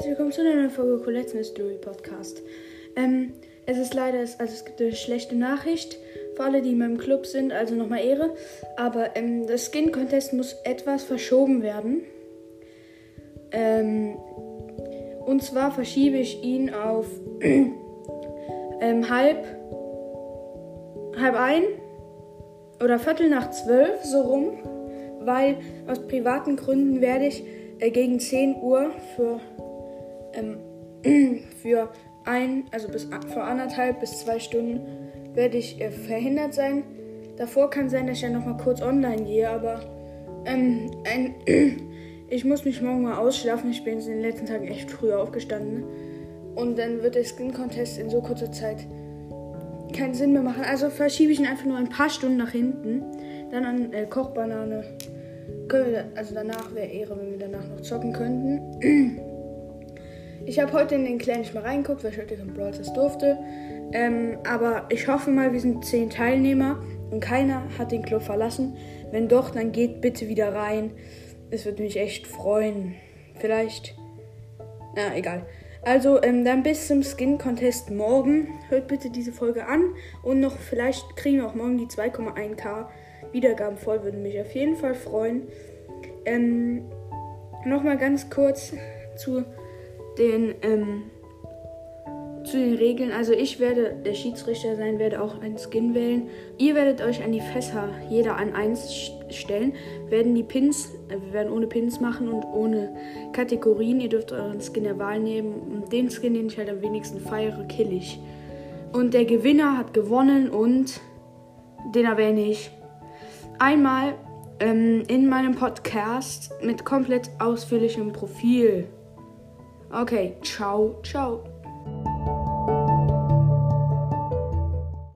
herzlich willkommen zu einer neuen Folge Colette's Mystery Podcast. Es gibt eine schlechte Nachricht für alle, die in meinem Club sind, also nochmal Ehre. Aber das Skin Contest muss etwas verschoben werden. Und zwar verschiebe ich ihn auf halb ein oder 11:45 so rum, weil aus privaten Gründen werde ich gegen 10 Uhr für 1,5 bis 2 Stunden werde ich verhindert sein. Davor kann sein, dass ich ja nochmal kurz online gehe, aber ich muss mich morgen mal ausschlafen. Ich bin in den letzten Tagen echt früh aufgestanden. Und dann wird der Skin Contest in so kurzer Zeit keinen Sinn mehr machen. Also verschiebe ich ihn einfach nur ein paar Stunden nach hinten. Dann an Kochbanane. Danach wäre Ehre, wenn wir danach noch zocken könnten. Ich habe heute in den Clan nicht mal reingeguckt, weil ich heute kein Brawl Stars durfte. Aber ich hoffe mal, wir sind 10 Teilnehmer und keiner hat den Club verlassen. Wenn doch, dann geht bitte wieder rein. Es würde mich echt freuen. Vielleicht. Na, egal. Also, dann bis zum Skin Contest morgen. Hört bitte diese Folge an. Und noch, vielleicht kriegen wir auch morgen die 2,1k Wiedergaben voll. Würde mich auf jeden Fall freuen. Nochmal ganz kurz zu den Regeln. Also ich werde der Schiedsrichter sein, werde auch einen Skin wählen. Ihr werdet euch an die Fässer jeder an 1 stellen. Wir werden ohne Pins machen und ohne Kategorien. Ihr dürft euren Skin der Wahl nehmen. Und den Skin, den ich halt am wenigsten feiere, kill ich. Und der Gewinner hat gewonnen und den erwähne ich einmal in meinem Podcast mit komplett ausführlichem Profil. Okay, ciao, ciao.